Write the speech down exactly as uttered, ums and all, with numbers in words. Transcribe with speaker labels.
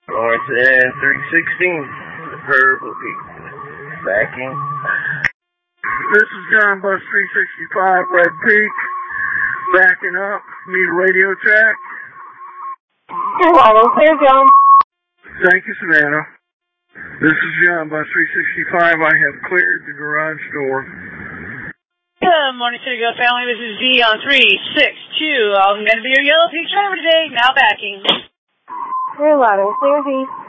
Speaker 1: Lawrence N three sixteen, the Purple Peak. Backing.
Speaker 2: This is John Bus three sixty-five, Red Peak. Backing up. Need a radio track.
Speaker 3: Clear ladder, clear John.
Speaker 2: Thank you, Savannah. This is John Bus three sixty-five. I have cleared the garage door.
Speaker 4: Good morning, City Girl family. This is Z on three six two. I'm going to be your Yellow Peak driver today. Now backing.
Speaker 3: Clear ladder, clear Z.